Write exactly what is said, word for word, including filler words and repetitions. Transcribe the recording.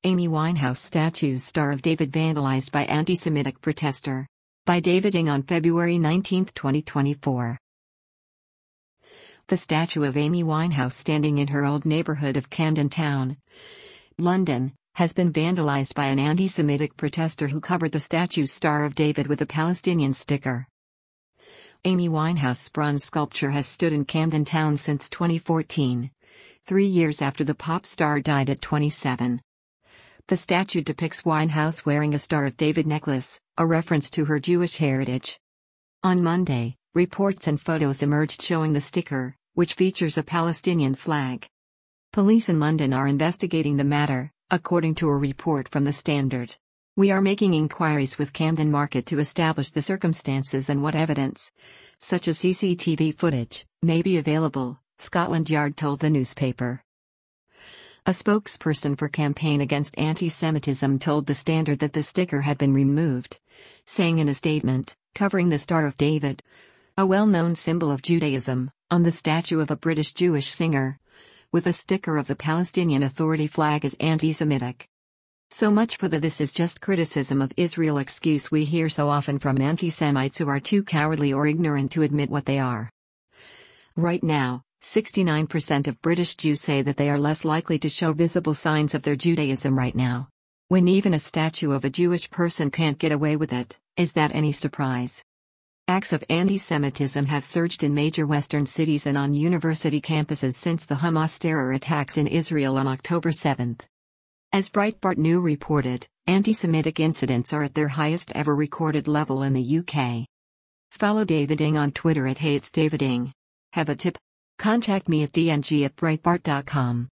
Amy Winehouse statue's Star of David vandalized by anti-Semitic protester. By David Ng on February nineteenth, twenty twenty-four. The statue of Amy Winehouse standing in her old neighborhood of Camden Town, London, has been vandalized by an anti-Semitic protester who covered the statue's Star of David with a Palestinian sticker. Amy Winehouse's bronze sculpture has stood in Camden Town since twenty fourteen, three years after the pop star died at twenty-seven. The statue depicts Winehouse wearing a Star of David necklace, a reference to her Jewish heritage. On Monday, reports and photos emerged showing the sticker, which features a Palestinian flag. Police in London are investigating the matter, according to a report from The Standard. We are making inquiries with Camden Market to establish the circumstances and what evidence, such as C C T V footage, may be available, Scotland Yard told the newspaper. A spokesperson for Campaign Against Anti-Semitism told The Standard that the sticker had been removed, saying in a statement, covering the Star of David, a well-known symbol of Judaism, on the statue of a British Jewish singer, with a sticker of the Palestinian Authority flag is anti-Semitic. So much for the "this is just criticism of Israel" excuse we hear so often from anti-Semites who are too cowardly or ignorant to admit what they are. Right now, sixty-nine percent of British Jews say that they are less likely to show visible signs of their Judaism right now. When even a statue of a Jewish person can't get away with it, is that any surprise? Acts of anti-Semitism have surged in major Western cities and on university campuses since the Hamas terror attacks in Israel on October seventh. As Breitbart News reported, anti-Semitic incidents are at their highest ever recorded level in the U K. Follow David Ng on Twitter at HeyIt'sDavidNg. Have a tip? Contact me at d n g at breitbart dot com.